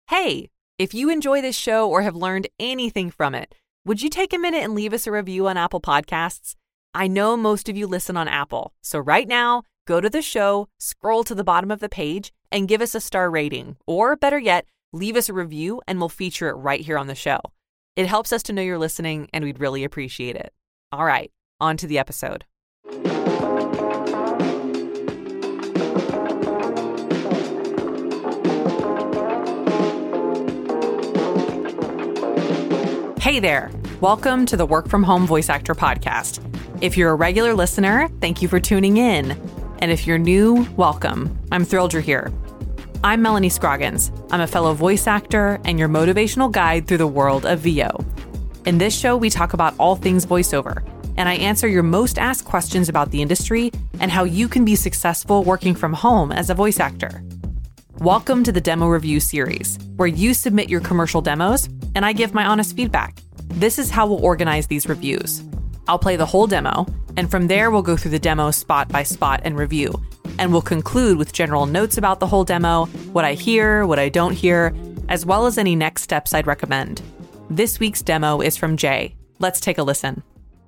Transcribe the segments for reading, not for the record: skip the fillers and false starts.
Hey, if you enjoy this show or have learned anything from it, would you take a minute and leave us a review on Apple Podcasts? I know most of you listen on Apple, so right now, go to the show, scroll to the bottom of the page, and give us a star rating. Or better yet, leave us a review and we'll feature it right here on the show. It helps us to know you're listening and we'd really appreciate it. All right, on to the episode. Hey there. Welcome to the Work From Home Voice Actor Podcast. If you're a regular listener, thank you for tuning in. And if you're new, welcome. I'm thrilled you're here. I'm Melanie Scroggins. I'm a fellow voice actor and your motivational guide through the world of VO. In this show, we talk about all things voiceover, and I answer your most asked questions about the industry and how you can be successful working from home as a voice actor. Welcome to the Demo Review series, where you submit your commercial demos and I give my honest feedback. This is how we'll organize these reviews. I'll play the whole demo, and from there we'll go through the demo spot by spot and review, and we'll conclude with general notes about the whole demo, what I hear, what I don't hear, as well as any next steps I'd recommend. This week's demo is from Jay. Let's take a listen.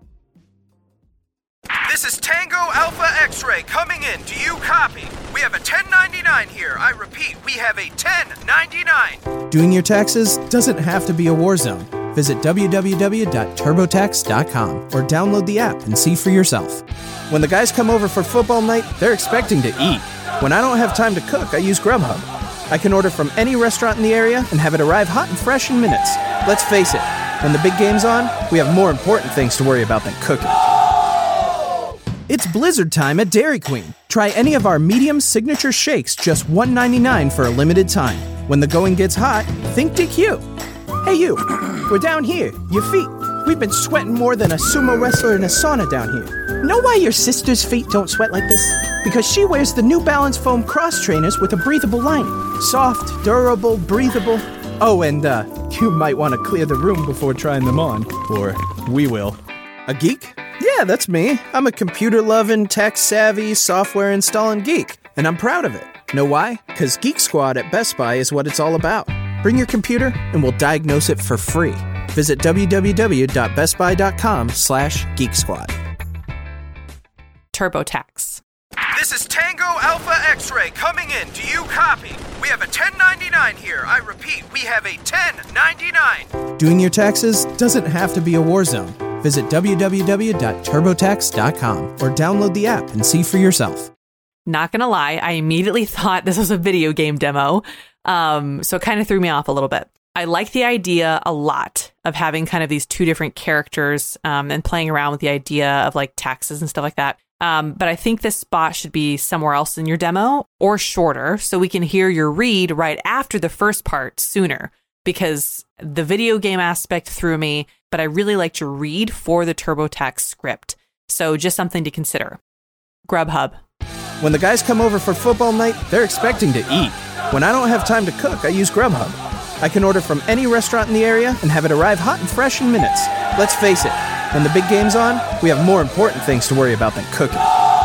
This is Tango Alpha X-Ray coming in. Do you copy? We have a 1099 here. I repeat, we have a 1099. Doing your taxes doesn't have to be a war zone. Visit www.turbotax.com or download the app and see for yourself. When the guys come over for football night, they're expecting to eat. When I don't have time to cook, I use Grubhub. I can order from any restaurant in the area and have it arrive hot and fresh in minutes. Let's face it, when the big game's on, we have more important things to worry about than cooking. It's Blizzard time at Dairy Queen. Try any of our medium signature shakes, just $1.99 for a limited time. When the going gets hot, think DQ. Hey you, we're down here, your feet. We've been sweating more than a sumo wrestler in a sauna down here. Know why your sister's feet don't sweat like this? Because she wears the New Balance foam cross trainers with a breathable lining. Soft, durable, breathable. Oh, and you might want to clear the room before trying them on. Or we will. A geek? Yeah, that's me. I'm a computer-loving, tech-savvy, software-installing geek. And I'm proud of it. Know why? Because Geek Squad at Best Buy is what it's all about. Bring your computer and we'll diagnose it for free. Visit www.bestbuy.com/geeksquad. TurboTax. This is Tango Alpha X-Ray coming in. Do you copy? We have a 1099 here. I repeat, we have a 1099. Doing your taxes doesn't have to be a war zone. Visit www.turbotax.com or download the app and see for yourself. Not gonna lie, I immediately thought this was a video game demo, so it kind of threw me off a little bit. I like the idea a lot of having kind of these two different characters and playing around with the idea of like taxes and stuff like that. But I think this spot should be somewhere else in your demo or shorter so we can hear your read right after the first part sooner, because the video game aspect threw me, but I really liked your read for the TurboTax script. So just something to consider. Grubhub. When the guys come over for football night, they're expecting to eat. When I don't have time to cook, I use Grubhub. I can order from any restaurant in the area and have it arrive hot and fresh in minutes. Let's face it, when the big game's on, we have more important things to worry about than cooking.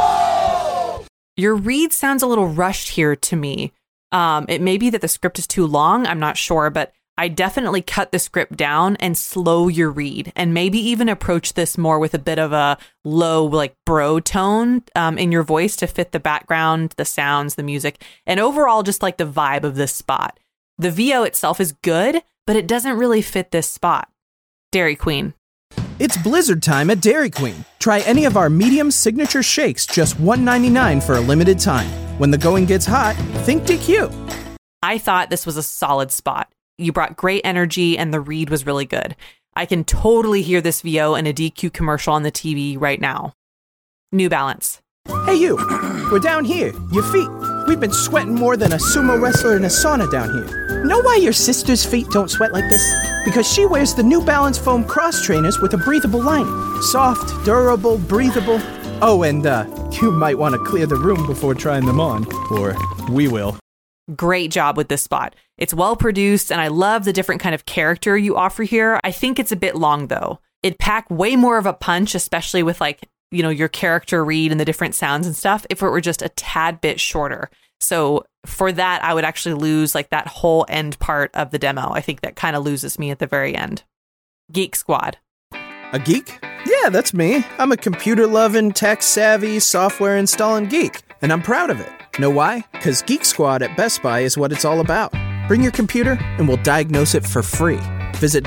Your read sounds a little rushed here to me. It may be that the script is too long, I'm not sure, but I definitely cut the script down and slow your read, and maybe even approach this more with a bit of a low, like bro tone in your voice to fit the background, the sounds, the music, and overall just like the vibe of this spot. The VO itself is good, but it doesn't really fit this spot. Dairy Queen. It's Blizzard time at Dairy Queen. Try any of our medium signature shakes, just $1.99 for a limited time. When the going gets hot, think DQ. I thought this was a solid spot. You brought great energy and the read was really good. I can totally hear this VO in a DQ commercial on the TV right now. New Balance. Hey you, we're down here, your feet. We've been sweating more than a sumo wrestler in a sauna down here. Know why your sister's feet don't sweat like this? Because she wears the New Balance foam cross trainers with a breathable lining. Soft, durable, breathable. Oh, and you might want to clear the room before trying them on. Or we will. Great job with this spot. It's well produced, and I love the different kind of character you offer here. I think it's a bit long, though. It'd pack way more of a punch, especially with like, you know, your character read and the different sounds and stuff, if it were just a tad bit shorter. So for that, I would actually lose like that whole end part of the demo. I think that kind of loses me at the very end. Geek Squad. A geek? Yeah, that's me. I'm a computer-loving, tech-savvy, software-installing geek, and I'm proud of it. Know why? Because Geek Squad at Best Buy is what it's all about. Bring your computer, and we'll diagnose it for free. Visit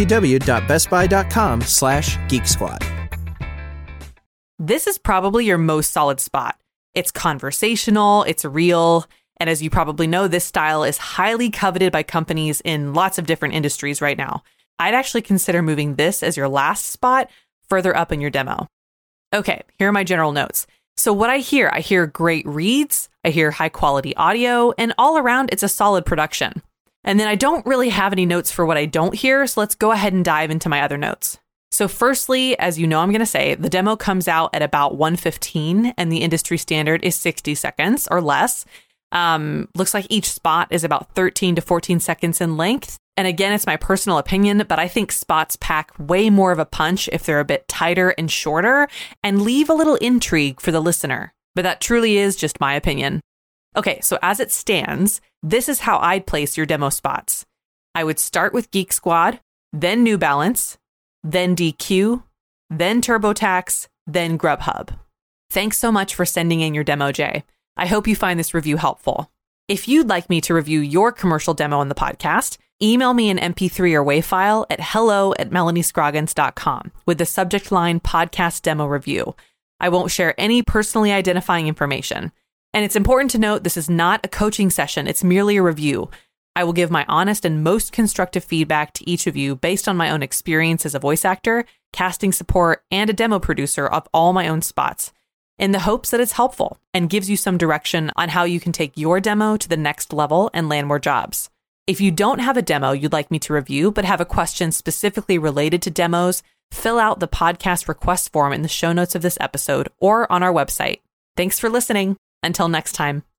www.bestbuy.com/geeksquad. This is probably your most solid spot. It's conversational, it's real, and as you probably know, this style is highly coveted by companies in lots of different industries right now. I'd actually consider moving this as your last spot further up in your demo. Okay, here are my general notes. So what I hear great reads, I hear high quality audio, and all around it's a solid production. And then I don't really have any notes for what I don't hear, so let's go ahead and dive into my other notes. So firstly, as you know I'm going to say, the demo comes out at about 1:15 and the industry standard is 60 seconds or less. Looks like each spot is about 13 to 14 seconds in length. And again, it's my personal opinion, but I think spots pack way more of a punch if they're a bit tighter and shorter and leave a little intrigue for the listener. But that truly is just my opinion. Okay, so as it stands, this is how I'd place your demo spots. I would start with Geek Squad, then New Balance, then DQ, then TurboTax, then Grubhub. Thanks so much for sending in your demo, Jay. I hope you find this review helpful. If you'd like me to review your commercial demo on the podcast, email me an MP3 or WAV file at hello@melaniescroggins.com with the subject line podcast demo review. I won't share any personally identifying information. And it's important to note this is not a coaching session. It's merely a review. I will give my honest and most constructive feedback to each of you based on my own experience as a voice actor, casting support, and a demo producer of all my own spots, in the hopes that it's helpful and gives you some direction on how you can take your demo to the next level and land more jobs. If you don't have a demo you'd like me to review, but have a question specifically related to demos, fill out the podcast request form in the show notes of this episode or on our website. Thanks for listening. Until next time.